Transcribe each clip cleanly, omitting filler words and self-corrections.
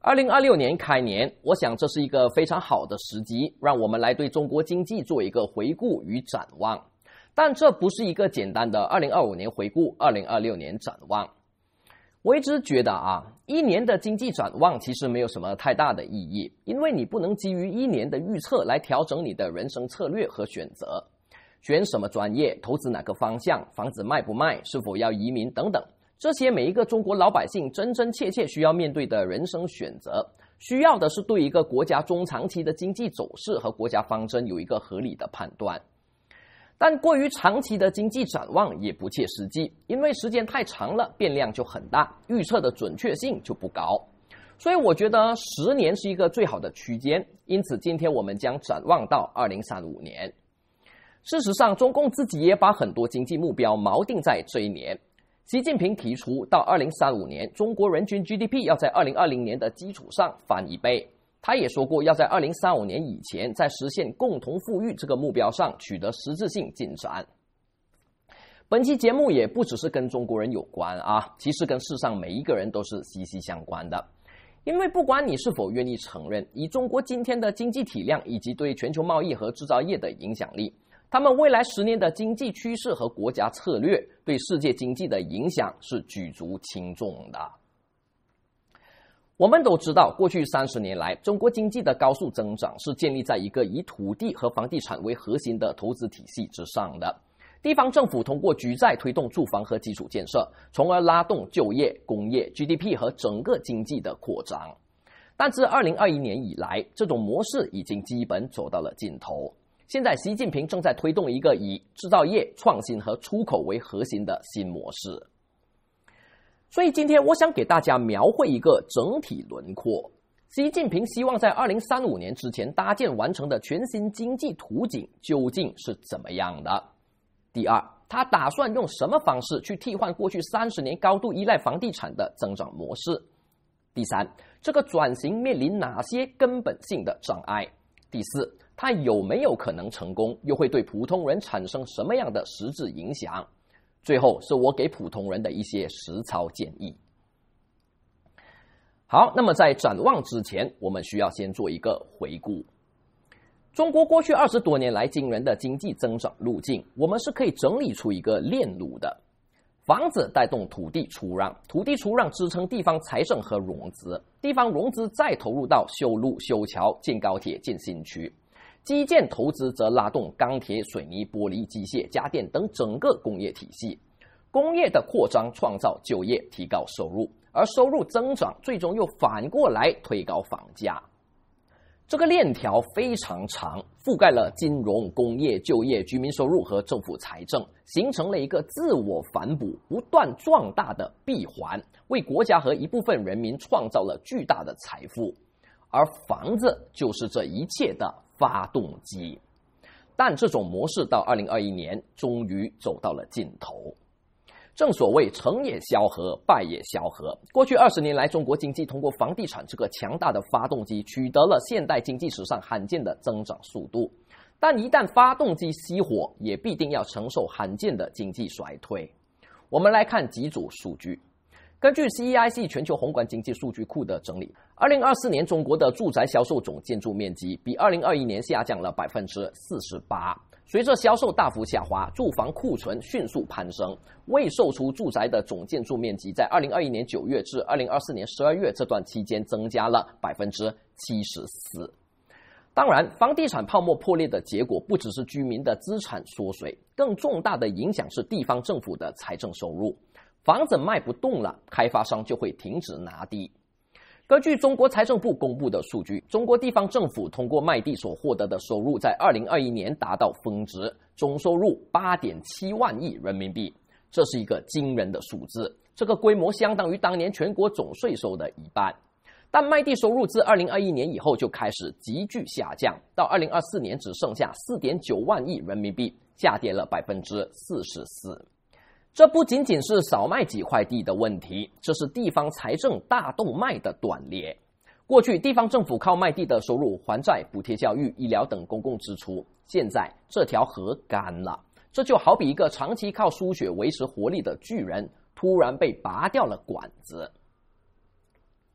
2026年开年，我想这是一个非常好的时机，让我们来对中国经济做一个回顾与展望。但这不是一个简单的2025年回顾、2026年展望。我一直觉得一年的经济展望其实没有什么太大的意义，因为你不能基于一年的预测来调整你的人生策略和选择。选什么专业、投资哪个方向、房子卖不卖、是否要移民等等，这些每一个中国老百姓真真切切需要面对的人生选择，需要的是对一个国家中长期的经济走势和国家方针有一个合理的判断。但过于长期的经济展望也不切实际，因为时间太长了，变量就很大，预测的准确性就不高。所以我觉得10年是一个最好的区间，因此今天我们将展望到2035年。事实上，中共自己也把很多经济目标锚定在这一年。习近平提出，到2035年，中国人均 GDP 要在2020年的基础上翻1倍。他也说过，要在2035年以前，在实现共同富裕这个目标上取得实质性进展。本期节目也不只是跟中国人有关其实跟世上每一个人都是息息相关的。因为不管你是否愿意承认，以中国今天的经济体量以及对全球贸易和制造业的影响力，他们未来10年的经济趋势和国家策略对世界经济的影响是举足轻重的。我们都知道，过去30年来，中国经济的高速增长是建立在一个以土地和房地产为核心的投资体系之上的。地方政府通过举债推动住房和基础建设，从而拉动就业、工业、GDP 和整个经济的扩张。但自2021年以来，这种模式已经基本走到了尽头。现在习近平正在推动一个以制造业、创新和出口为核心的新模式。所以今天我想给大家描绘一个整体轮廓。习近平希望在2035年之前搭建完成的全新经济图景究竟是怎么样的？第二，他打算用什么方式去替换过去30年高度依赖房地产的增长模式？第三，这个转型面临哪些根本性的障碍？第四，它有没有可能成功，又会对普通人产生什么样的实质影响？最后是我给普通人的一些实操建议。好，那么在展望之前，我们需要先做一个回顾。中国过去20多年来惊人的经济增长路径，我们是可以整理出一个链路的。房子带动土地出让，土地出让支撑地方财政和融资，地方融资再投入到修路、修桥、建高铁、建新区。基建投资则拉动钢铁、水泥、玻璃、机械、家电等整个工业体系。工业的扩张创造就业，提高收入，而收入增长最终又反过来推高房价。这个链条非常长，覆盖了金融、工业、就业、居民收入和政府财政，形成了一个自我反哺、不断壮大的闭环，为国家和一部分人民创造了巨大的财富。而房子就是这一切的发动机。但这种模式到2021年终于走到了尽头。正所谓成也萧何，败也萧何。过去20年来，中国经济通过房地产这个强大的发动机，取得了现代经济史上罕见的增长速度。但一旦发动机熄火，也必定要承受罕见的经济衰退。我们来看几组数据。根据 CEIC 全球宏观经济数据库的整理，2024年中国的住宅销售总建筑面积比2021年下降了 48%。随着销售大幅下滑，住房库存迅速攀升，未售出住宅的总建筑面积在2021年9月至2024年12月这段期间增加了 74%。当然，房地产泡沫破裂的结果不只是居民的资产缩水，更重大的影响是地方政府的财政收入。房子卖不动了，开发商就会停止拿地。根据中国财政部公布的数据，中国地方政府通过卖地所获得的收入在2021年达到峰值，总收入 8.7 万亿人民币，这是一个惊人的数字，这个规模相当于当年全国总税收的1半。但卖地收入自2021年以后就开始急剧下降，到2024年只剩下 4.9 万亿人民币，下跌了 44%。这不仅仅是少卖几块地的问题，这是地方财政大动脉的断裂。过去地方政府靠卖地的收入还债、补贴教育、医疗等公共支出，现在这条河干了。这就好比一个长期靠输血维持活力的巨人，突然被拔掉了管子。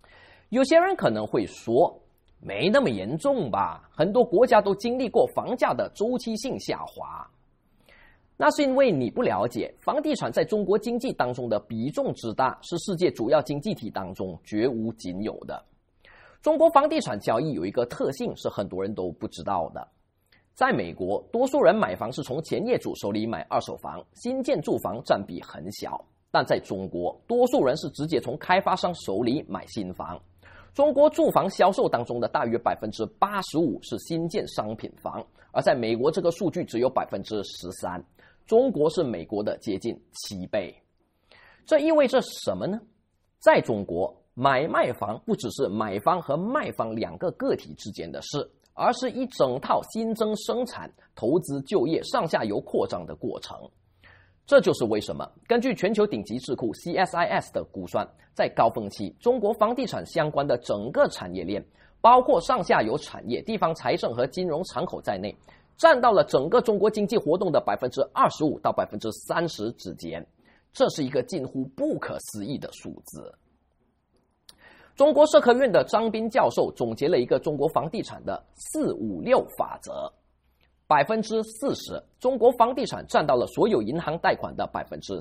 有些人可能会说，没那么严重吧，很多国家都经历过房价的周期性下滑。那是因为你不了解，房地产在中国经济当中的比重之大，是世界主要经济体当中绝无仅有的。中国房地产交易有一个特性是很多人都不知道的。在美国，多数人买房是从前业主手里买二手房，新建住房占比很小。但在中国，多数人是直接从开发商手里买新房。中国住房销售当中的大约 85% 是新建商品房，而在美国这个数据只有 13%， 中国是美国的接近7倍。这意味着什么呢？在中国，买卖房不只是买方和卖方两个个体之间的事，而是一整套新增生产、投资、就业、上下游扩张的过程。这就是为什么根据全球顶级智库 CSIS 的估算，在高峰期，中国房地产相关的整个产业链，包括上下游产业、地方财政和金融敞口在内，占到了整个中国经济活动的 25% 到 30% 之间。这是一个近乎不可思议的数字。中国社科院的张斌教授总结了一个中国房地产的456法则。40%，中国房地产占到了所有银行贷款的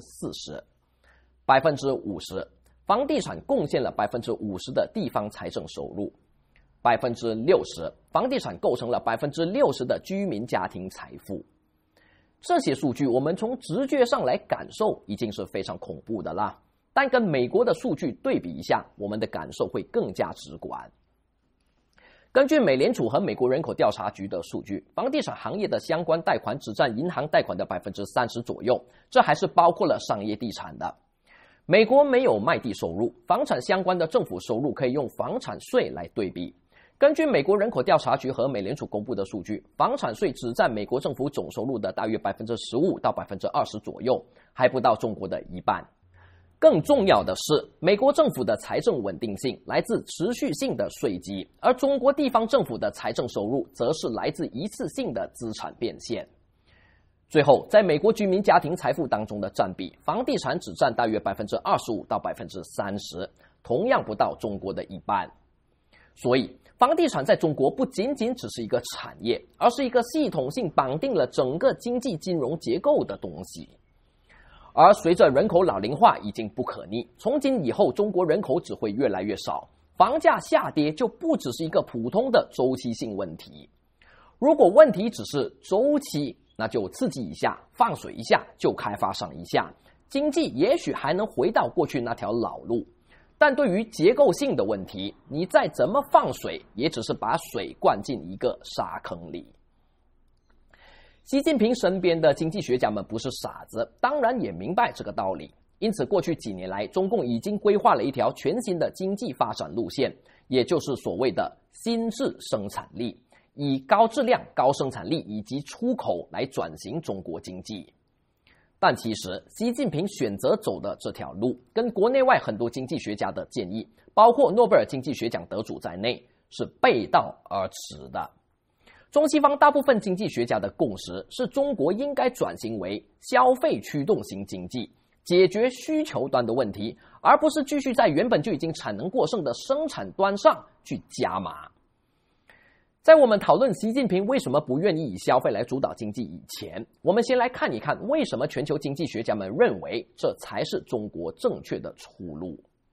40%。50%，房地产贡献了 50% 的地方财政收入。60%，房地产构成了 60% 的居民家庭财富。这些数据我们从直觉上来感受已经是非常恐怖的啦，但跟美国的数据对比一下，我们的感受会更加直观。根据美联储和美国人口调查局的数据，房地产行业的相关贷款只占银行贷款的 30% 左右，这还是包括了商业地产的。美国没有卖地收入，房产相关的政府收入可以用房产税来对比。根据美国人口调查局和美联储公布的数据，房产税只占美国政府总收入的大约 15% 到 20% 左右，还不到中国的一半。更重要的是，美国政府的财政稳定性来自持续性的税基，而中国地方政府的财政收入则是来自一次性的资产变现。最后，在美国居民家庭财富当中的占比，房地产只占大约 25% 到 30%， 同样不到中国的一半。所以，房地产在中国不仅仅只是一个产业，而是一个系统性绑定了整个经济金融结构的东西。而随着人口老龄化已经不可逆，从今以后中国人口只会越来越少，房价下跌就不只是一个普通的周期性问题。如果问题只是周期，那就刺激一下，放水一下，就开发商一下，经济也许还能回到过去那条老路。但对于结构性的问题，你再怎么放水，也只是把水灌进一个沙坑里。习近平身边的经济学家们不是傻子，当然也明白这个道理。因此，过去几年来，中共已经规划了一条全新的经济发展路线，也就是所谓的新质生产力，以高质量、高生产力以及出口来转型中国经济。但其实，习近平选择走的这条路，跟国内外很多经济学家的建议，包括诺贝尔经济学奖得主在内，是背道而驰的。中西方大部分经济学家的共识是，中国应该转型为消费驱动型经济，解决需求端的问题，而不是继续在原本就已经产能过剩的生产端上去加码。在我们讨论习近平为什么不愿意以消费来主导经济以前，我们先来看一看为什么全球经济学家们认为这才是中国正确的出路。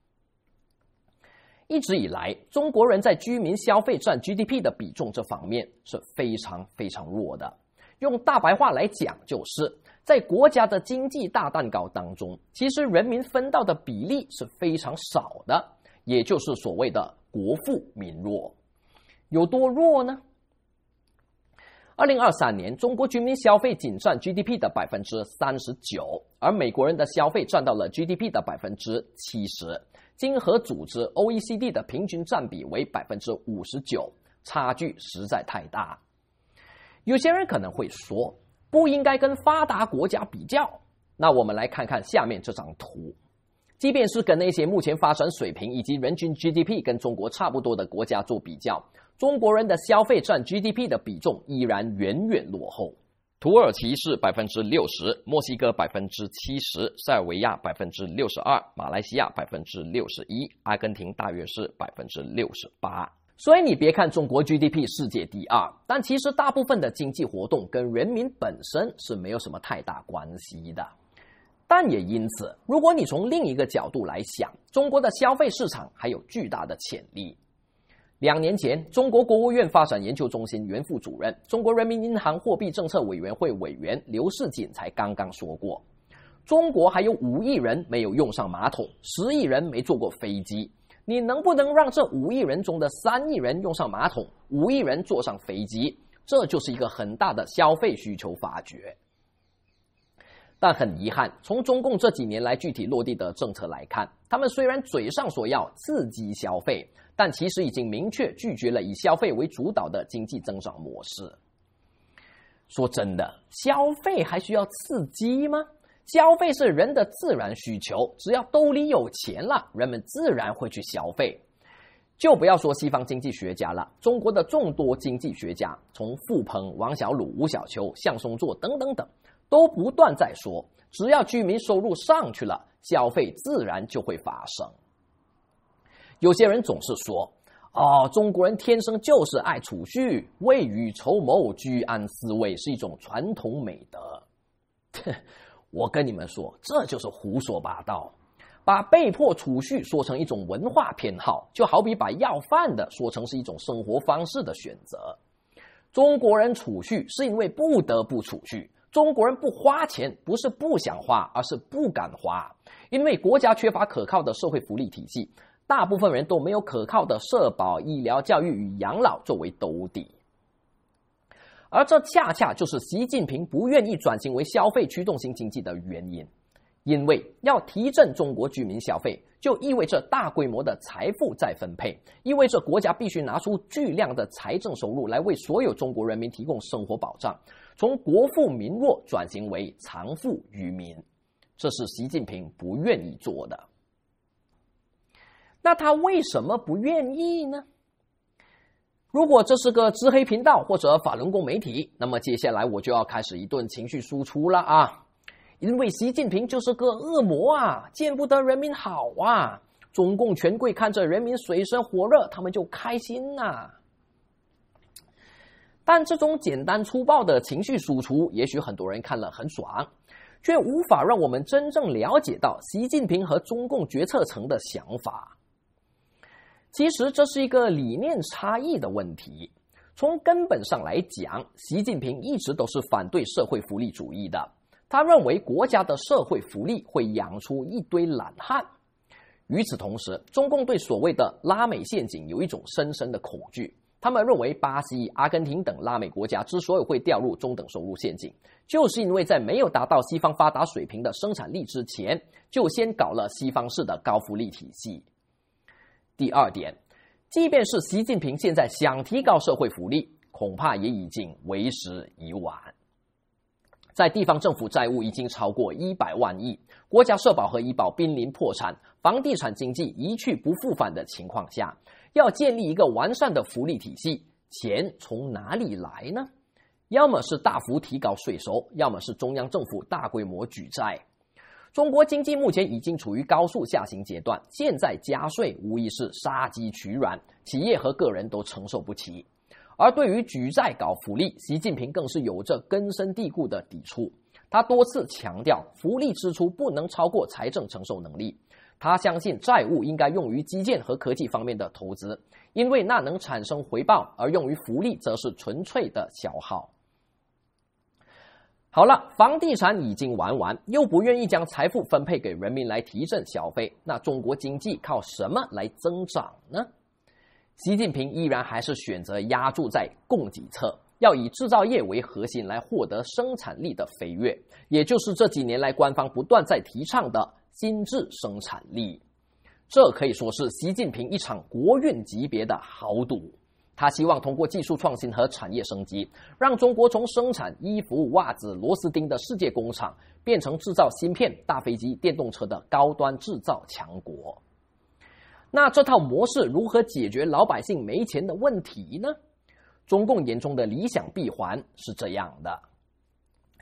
一直以来，中国人在居民消费占 GDP 的比重这方面是非常非常弱的。用大白话来讲，就是在国家的经济大蛋糕当中，其实人民分到的比例是非常少的，也就是所谓的国富民弱。有多弱呢？2023年，中国居民消费仅占 GDP 的 39%， 而美国人的消费占到了 GDP 的 70%。经合组织 OECD 的平均占比为 59%， 差距实在太大。有些人可能会说，不应该跟发达国家比较。那我们来看看下面这张图。即便是跟那些目前发展水平以及人均 GDP 跟中国差不多的国家做比较，中国人的消费占 GDP 的比重依然远远落后。 土耳其是 60%， 墨西哥 70%， 塞尔维亚 62%， 马来西亚 61%， 阿根廷大约是 68%。所以你别看中国 GDP 世界第二，但其实大部分的经济活动跟人民本身是没有什么太大关系的。但也因此，如果你从另一个角度来想，中国的消费市场还有巨大的潜力。2年前，中国国务院发展研究中心原副主任、中国人民银行货币政策委员会委员刘世锦才刚刚说过，中国还有5亿人没有用上马桶，10亿人没坐过飞机。你能不能让这5亿人中的3亿人用上马桶，5亿人坐上飞机？这就是一个很大的消费需求发掘。但很遗憾，从中共这几年来具体落地的政策来看，他们虽然嘴上说要刺激消费，但其实已经明确拒绝了以消费为主导的经济增长模式。说真的，消费还需要刺激吗？消费是人的自然需求，只要兜里有钱了，人们自然会去消费。就不要说西方经济学家了，中国的众多经济学家，从傅鹏、王小鲁、吴小秋、向松作等等等，都不断在说，只要居民收入上去了，消费自然就会发生。有些人总是说，中国人天生就是爱储蓄，未雨绸缪、居安思危是一种传统美德。我跟你们说，这就是胡说八道。把被迫储蓄说成一种文化偏好，就好比把要饭的说成是一种生活方式的选择。中国人储蓄是因为不得不储蓄，中国人不花钱不是不想花，而是不敢花。因为国家缺乏可靠的社会福利体系，大部分人都没有可靠的社保、医疗、教育与养老作为兜底。而这恰恰就是习近平不愿意转型为消费驱动型经济的原因。因为要提振中国居民消费，就意味着大规模的财富再分配，意味着国家必须拿出巨量的财政收入来为所有中国人民提供生活保障，从国富民弱转型为藏富于民。这是习近平不愿意做的。那他为什么不愿意呢？如果这是个知黑频道或者法轮功媒体，那么接下来我就要开始一顿情绪输出了啊！因为习近平就是个恶魔啊，见不得人民好啊！中共权贵看着人民水深火热，他们就开心啊。但这种简单粗暴的情绪输出，也许很多人看了很爽，却无法让我们真正了解到习近平和中共决策层的想法。其实这是一个理念差异的问题。从根本上来讲，习近平一直都是反对社会福利主义的。他认为国家的社会福利会养出一堆懒汉。与此同时，中共对所谓的拉美陷阱有一种深深的恐惧。他们认为巴西、阿根廷等拉美国家之所以会掉入中等收入陷阱，就是因为在没有达到西方发达水平的生产力之前，就先搞了西方式的高福利体系。第二点，即便是习近平现在想提高社会福利，恐怕也已经为时已晚。在地方政府债务已经超过100万亿，国家社保和医保濒临破产，房地产经济一去不复返的情况下，要建立一个完善的福利体系，钱从哪里来呢？要么是大幅提高税收，要么是中央政府大规模举债。中国经济目前已经处于高速下行阶段，现在加税无疑是杀鸡取卵，企业和个人都承受不起。而对于举债搞福利，习近平更是有着根深蒂固的抵触。他多次强调，福利支出不能超过财政承受能力。他相信债务应该用于基建和科技方面的投资，因为那能产生回报，而用于福利则是纯粹的消耗。好了，房地产已经玩完，又不愿意将财富分配给人民来提振消费，那中国经济靠什么来增长呢？习近平依然还是选择压注在供给侧，要以制造业为核心来获得生产力的飞跃，也就是这几年来官方不断在提倡的新质生产力。这可以说是习近平一场国运级别的豪赌。他希望通过技术创新和产业升级，让中国从生产衣服、袜子、螺丝钉的世界工厂，变成制造芯片、大飞机、电动车的高端制造强国。那这套模式如何解决老百姓没钱的问题呢？中共眼中的理想闭环是这样的：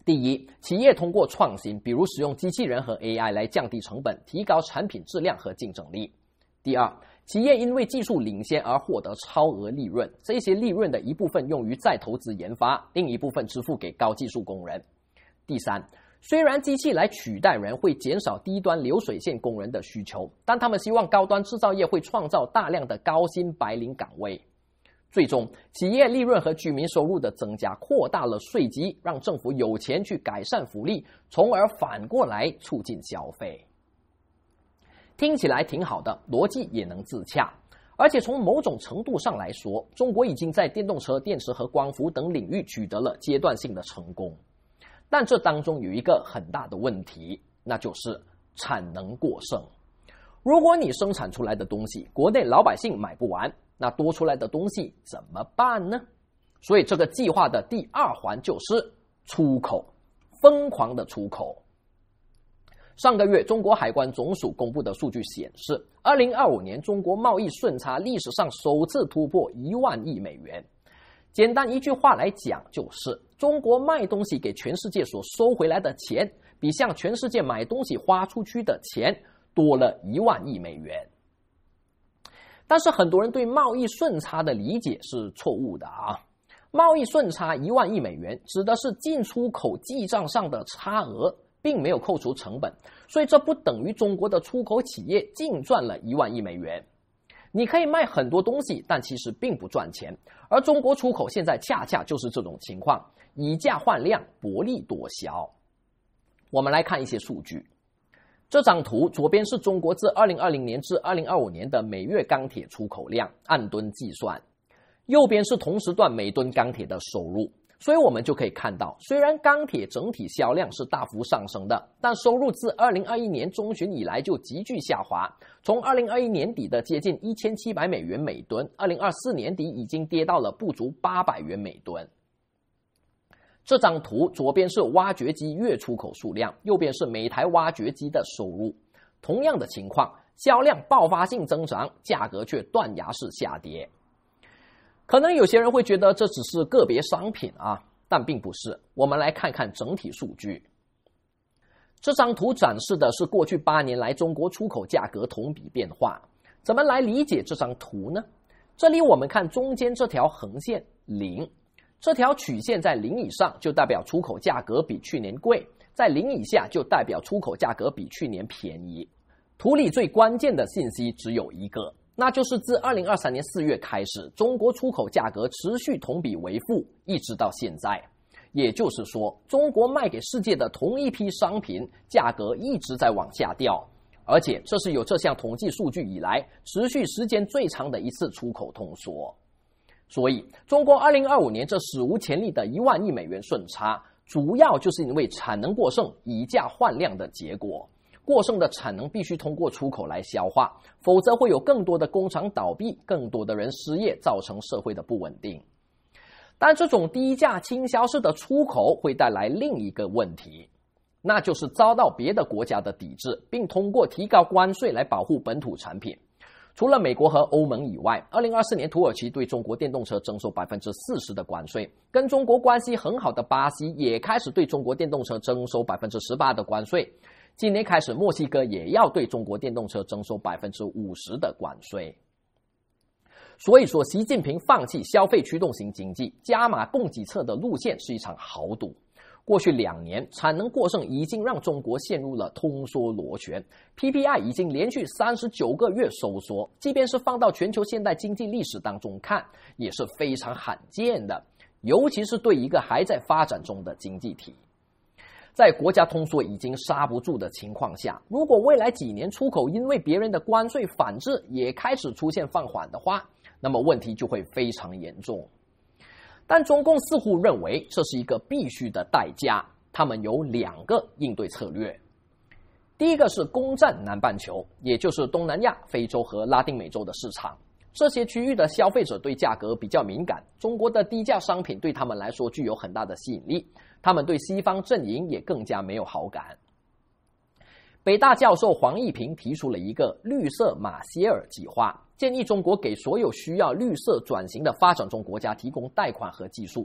第一，企业通过创新，比如使用机器人和 AI 来降低成本，提高产品质量和竞争力。第二，企业因为技术领先而获得超额利润，这些利润的一部分用于再投资研发，另一部分支付给高技术工人。第三，虽然机器来取代人会减少低端流水线工人的需求，但他们希望高端制造业会创造大量的高薪白领岗位。最终，企业利润和居民收入的增加扩大了税基，让政府有钱去改善福利，从而反过来促进消费。听起来挺好的，逻辑也能自洽。而且从某种程度上来说，中国已经在电动车、电池和光伏等领域取得了阶段性的成功。但这当中有一个很大的问题，那就是产能过剩。如果你生产出来的东西国内老百姓买不完，那多出来的东西怎么办呢？所以这个计划的第二环就是出口，疯狂的出口。上个月中国海关总署公布的数据显示，2025年中国贸易顺差历史上首次突破1万亿美元。简单一句话来讲，就是中国卖东西给全世界所收回来的钱，比向全世界买东西花出去的钱多了1万亿美元。但是很多人对贸易顺差的理解是错误的啊。贸易顺差1万亿美元指的是进出口记账上的差额，并没有扣除成本，所以这不等于中国的出口企业净赚了1万亿美元。你可以卖很多东西，但其实并不赚钱，而中国出口现在恰恰就是这种情况，以价换量，薄利多销。我们来看一些数据。这张图左边是中国自2020年至2025年的每月钢铁出口量，按吨计算，右边是同时段每吨钢铁的收入。所以我们就可以看到，虽然钢铁整体销量是大幅上升的，但收入自2021年中旬以来就急剧下滑，从2021年底的接近1700美元每吨，2024年底已经跌到了不足800元每吨。这张图左边是挖掘机月出口数量，右边是每台挖掘机的收入。同样的情况，销量爆发性增长，价格却断崖式下跌。可能有些人会觉得这只是个别商品啊，但并不是。我们来看看整体数据。这张图展示的是过去8年来中国出口价格同比变化。怎么来理解这张图呢？这里我们看中间这条横线0，这条曲线在0以上就代表出口价格比去年贵，在0以下就代表出口价格比去年便宜。图里最关键的信息只有一个，那就是自2023年4月开始，中国出口价格持续同比为负，一直到现在。也就是说，中国卖给世界的同一批商品价格一直在往下掉，而且这是有这项统计数据以来持续时间最长的一次出口通缩。所以，中国2025年这史无前例的1万亿美元顺差，主要就是因为产能过剩、以价换量的结果。过剩的产能必须通过出口来消化，否则会有更多的工厂倒闭，更多的人失业，造成社会的不稳定。但这种低价倾销式的出口会带来另一个问题，那就是遭到别的国家的抵制，并通过提高关税来保护本土产品。除了美国和欧盟以外，2024年土耳其对中国电动车征收 40% 的关税，跟中国关系很好的巴西也开始对中国电动车征收 18% 的关税。今年开始，墨西哥也要对中国电动车征收 50% 的关税。所以说，习近平放弃消费驱动型经济，加码供给侧的路线是一场豪赌。过去2年，产能过剩已经让中国陷入了通缩螺旋 ，PPI 已经连续39个月收缩，即便是放到全球现代经济历史当中看，也是非常罕见的，尤其是对一个还在发展中的经济体。在国家通缩已经刹不住的情况下，如果未来几年出口因为别人的关税反制也开始出现放缓的话，那么问题就会非常严重。但中共似乎认为这是一个必须的代价，他们有2个应对策略。第一个是攻占南半球，也就是东南亚、非洲和拉丁美洲的市场。这些区域的消费者对价格比较敏感，中国的低价商品对他们来说具有很大的吸引力，他们对西方阵营也更加没有好感。北大教授黄一平提出了一个绿色马歇尔计划，建议中国给所有需要绿色转型的发展中国家提供贷款和技术。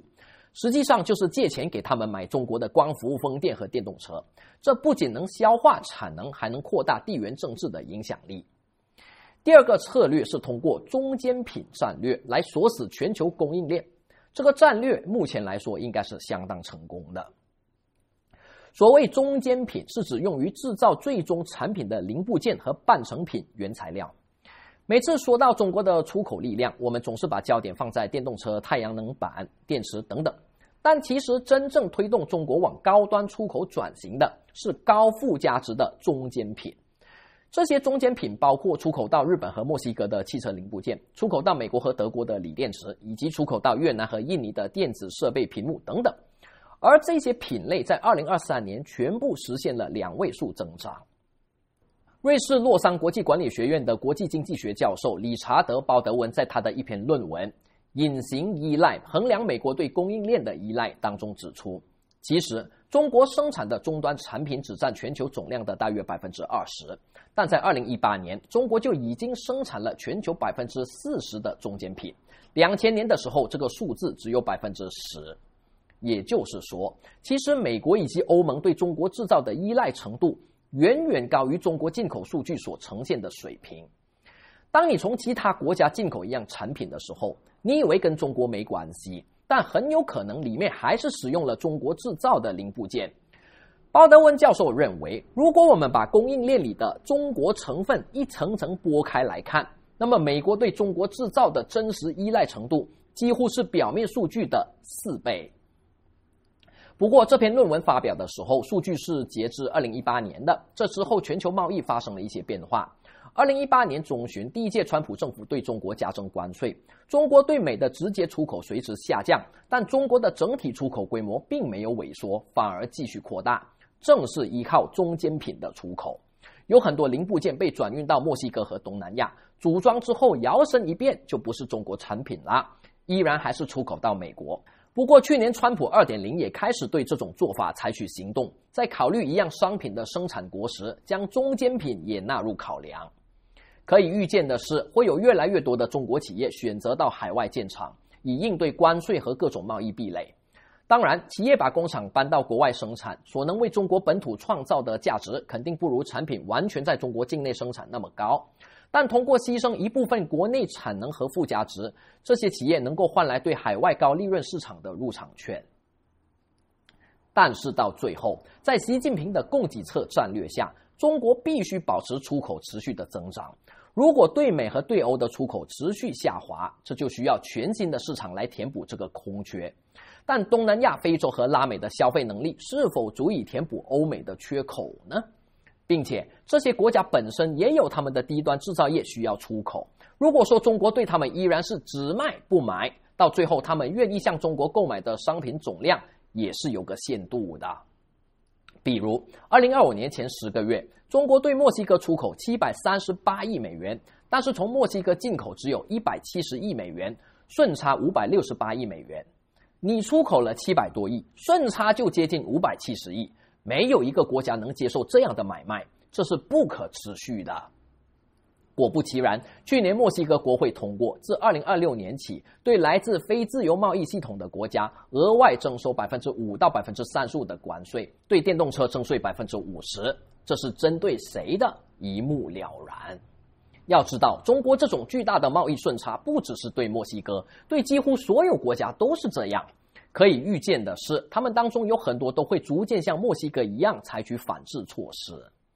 实际上就是借钱给他们买中国的光伏、风电和电动车。这不仅能消化产能，还能扩大地缘政治的影响力。第二个策略是通过中间品战略来锁死全球供应链，这个战略目前来说应该是相当成功的。所谓中间品是指用于制造最终产品的零部件和半成品原材料。每次说到中国的出口力量，我们总是把焦点放在电动车、太阳能板、电池等等，但其实真正推动中国往高端出口转型的是高附加值的中间品。这些中间品包括出口到日本和墨西哥的汽车零部件，出口到美国和德国的锂电池，以及出口到越南和印尼的电子设备屏幕等等。而这些品类在2023年全部实现了2位数增长。瑞士洛桑国际管理学院的国际经济学教授理查德·鲍德温在他的一篇论文《隐形依赖：衡量美国对供应链的依赖》当中指出，其实中国生产的终端产品只占全球总量的大约 20%， 但在2018年，中国就已经生产了全球 40% 的中间品。2000年的时候，这个数字只有 10%。也就是说，其实美国以及欧盟对中国制造的依赖程度远远高于中国进口数据所呈现的水平。当你从其他国家进口一样产品的时候，你以为跟中国没关系，但很有可能里面还是使用了中国制造的零部件。鲍德温教授认为，如果我们把供应链里的中国成分一层层剥开来看，那么美国对中国制造的真实依赖程度几乎是表面数据的4倍。不过这篇论文发表的时候，数据是截至2018年的，这之后全球贸易发生了一些变化。2018年中旬，第一届川普政府对中国加征关税，中国对美的直接出口随之下降，但中国的整体出口规模并没有萎缩，反而继续扩大，正是依靠中间品的出口。有很多零部件被转运到墨西哥和东南亚，组装之后摇身一变就不是中国产品啦，依然还是出口到美国。不过去年川普 2.0 也开始对这种做法采取行动，在考虑一样商品的生产国时，将中间品也纳入考量。可以预见的是，会有越来越多的中国企业选择到海外建厂，以应对关税和各种贸易壁垒。当然，企业把工厂搬到国外生产，所能为中国本土创造的价值肯定不如产品完全在中国境内生产那么高。但通过牺牲一部分国内产能和附加值，这些企业能够换来对海外高利润市场的入场券。但是到最后，在习近平的供给侧战略下，中国必须保持出口持续的增长。如果对美和对欧的出口持续下滑，这就需要全新的市场来填补这个空缺。但东南亚、非洲和拉美的消费能力是否足以填补欧美的缺口呢？并且这些国家本身也有他们的低端制造业需要出口。如果说中国对他们依然是只卖不买，到最后他们愿意向中国购买的商品总量也是有个限度的。比如2025年前10个月，中国对墨西哥出口738亿美元，但是从墨西哥进口只有170亿美元，顺差568亿美元。你出口了700多亿，顺差就接近570亿。没有一个国家能接受这样的买卖，这是不可持续的。果不其然，去年墨西哥国会通过，自2026年起，对来自非自由贸易系统的国家额外征收 5% 到 35% 的关税，对电动车征税 50%， 这是针对谁的？一目了然。要知道，中国这种巨大的贸易顺差不只是对墨西哥，对几乎所有国家都是这样。可以预见的是，他们当中有很多都会逐渐像墨西哥一样采取反制措施。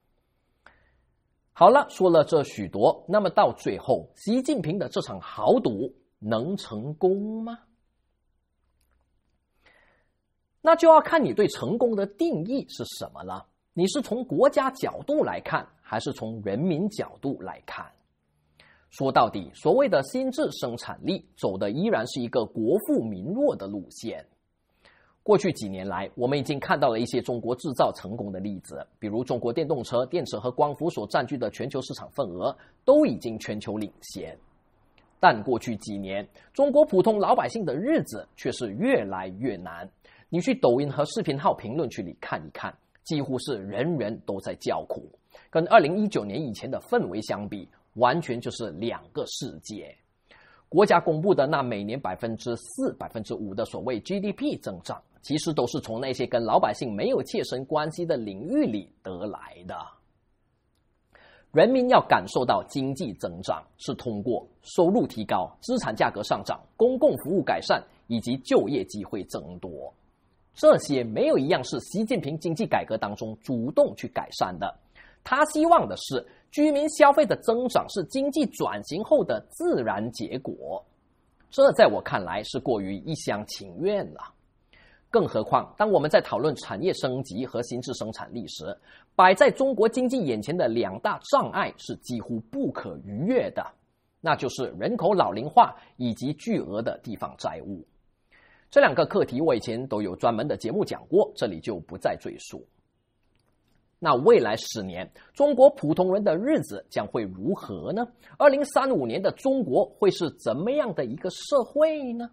好了，说了这许多，那么到最后，习近平的这场豪赌能成功吗？那就要看你对成功的定义是什么了。你是从国家角度来看，还是从人民角度来看？说到底，所谓的新质生产力走的依然是一个国富民弱的路线。过去几年来，我们已经看到了一些中国制造成功的例子，比如中国电动车、电池和光伏所占据的全球市场份额都已经全球领先。但过去几年，中国普通老百姓的日子却是越来越难。你去抖音和视频号评论区里看一看，几乎是人人都在叫苦，跟2019年以前的氛围相比，完全就是两个世界。 国家公布的那每年4%、5%的所谓 GDP 增长，其实都是从那些跟老百姓没有切身关系的领域里得来的。人民要感受到经济增长，是通过收入提高、资产价格上涨、公共服务改善以及就业机会增多。这些没有一样是习近平经济改革当中主动去改善的。他希望的是居民消费的增长是经济转型后的自然结果，这在我看来是过于一厢情愿了。更何况当我们在讨论产业升级和新质生产力时，摆在中国经济眼前的2大障碍是几乎不可逾越的，那就是人口老龄化以及巨额的地方债务。这2个课题我以前都有专门的节目讲过，这里就不再赘述。那未来10年，中国普通人的日子将会如何呢？2035年的中国会是怎么样的一个社会呢？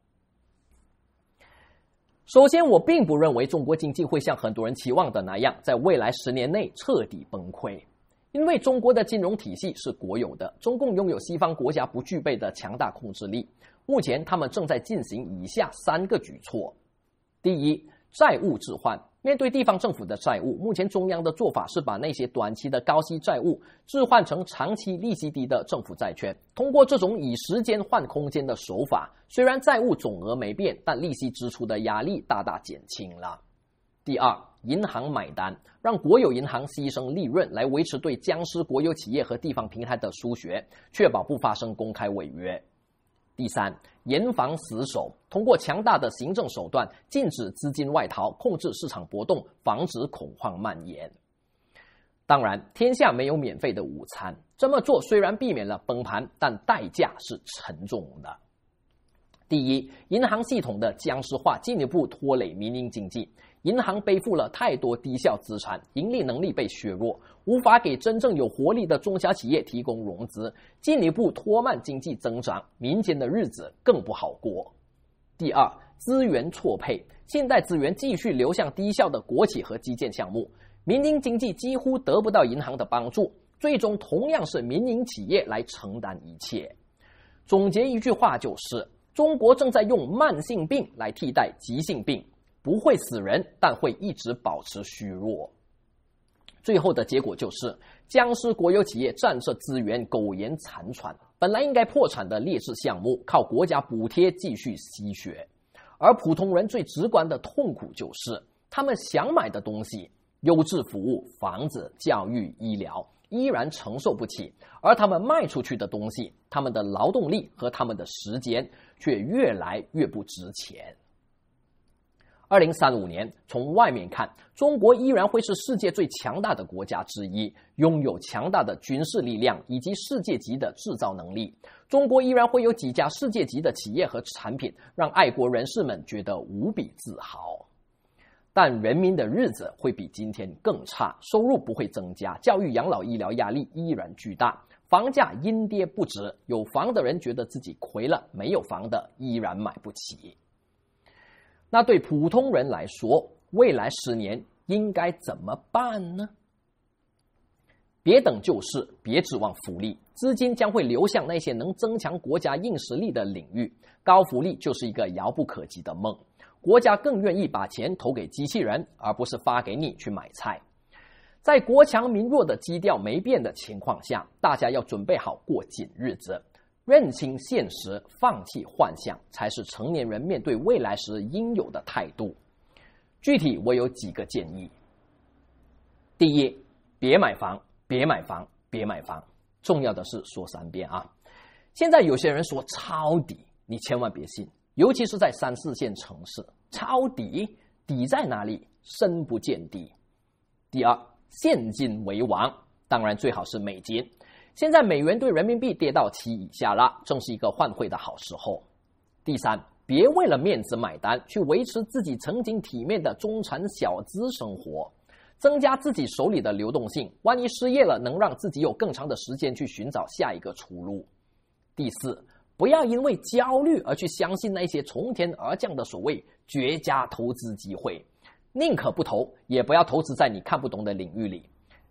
首先，我并不认为中国经济会像很多人期望的那样，在未来10年内彻底崩溃。因为中国的金融体系是国有的，中共拥有西方国家不具备的强大控制力。目前，他们正在进行以下3个举措。第一，债务置换。面对地方政府的债务，目前中央的做法是把那些短期的高息债务置换成长期利息低的政府债券。通过这种以时间换空间的手法，虽然债务总额没变，但利息支出的压力大大减轻了。第二，银行买单，让国有银行牺牲利润来维持对僵尸国有企业和地方平台的输血，确保不发生公开违约。第三，严防死守，通过强大的行政手段禁止资金外逃，控制市场波动，防止恐慌蔓延。当然，天下没有免费的午餐，这么做虽然避免了崩盘，但代价是沉重的。第一，银行系统的僵尸化进一步拖累民营经济，银行背负了太多低效资产，盈利能力被削弱，无法给真正有活力的中小企业提供融资，进一步拖慢经济增长，民间的日子更不好过。第二，资源错配，现代资源继续流向低效的国企和基建项目，民营经济几乎得不到银行的帮助，最终同样是民营企业来承担一切。总结一句话就是，中国正在用慢性病来替代急性病，不会死人，但会一直保持虚弱。最后的结果就是，僵尸国有企业占着资源苟延残喘，本来应该破产的劣质项目靠国家补贴继续吸血，而普通人最直观的痛苦就是，他们想买的东西，优质服务、房子、教育、医疗，依然承受不起，而他们卖出去的东西，他们的劳动力和他们的时间却越来越不值钱。2035年，从外面看，中国依然会是世界最强大的国家之一，拥有强大的军事力量以及世界级的制造能力。中国依然会有几家世界级的企业和产品，让爱国人士们觉得无比自豪。但人民的日子会比今天更差，收入不会增加，教育、养老、医疗压力依然巨大，房价阴跌不止，有房的人觉得自己亏了，没有房的依然买不起。那对普通人来说，未来10年应该怎么办呢？别等救市，别指望福利，资金将会流向那些能增强国家硬实力的领域，高福利就是一个遥不可及的梦。国家更愿意把钱投给机器人，而不是发给你去买菜。在国强民弱的基调没变的情况下，大家要准备好过紧日子。认清现实，放弃幻想，才是成年人面对未来时应有的态度。具体我有几个建议。第一，别买房，别买房，别买房。重要的是说3遍啊。现在有些人说抄底，你千万别信，尤其是在3、4线城市，抄底，底在哪里？深不见底。第二，现金为王，当然最好是美金。现在美元对人民币跌到7以下了，正是一个换汇的好时候。第三，别为了面子买单，去维持自己曾经体面的中产小资生活，增加自己手里的流动性，万一失业了，能让自己有更长的时间去寻找下一个出路。第四，不要因为焦虑而去相信那些从天而降的所谓绝佳投资机会，宁可不投，也不要投资在你看不懂的领域里。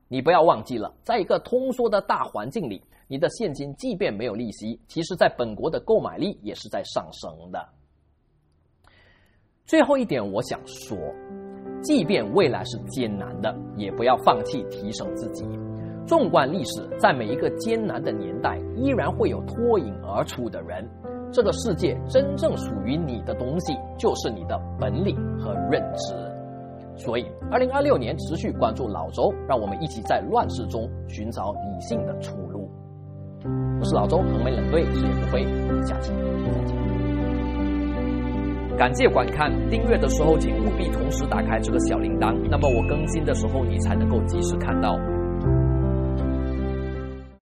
你不要忘记了，在一个通缩的大环境里，你的现金即便没有利息，其实在本国的购买力也是在上升的。最后一点我想说，即便未来是艰难的，也不要放弃提升自己。纵观历史，在每一个艰难的年代，依然会有脱颖而出的人。这个世界真正属于你的东西，就是你的本领和认知。所以2026年持续关注老周，让我们一起在乱世中寻找理性的出路。我是老周，横眉冷对，谁也不会。下期再见。 感谢观看，订阅的时候请务必同时打开这个小铃铛，那么我更新的时候你才能够及时看到。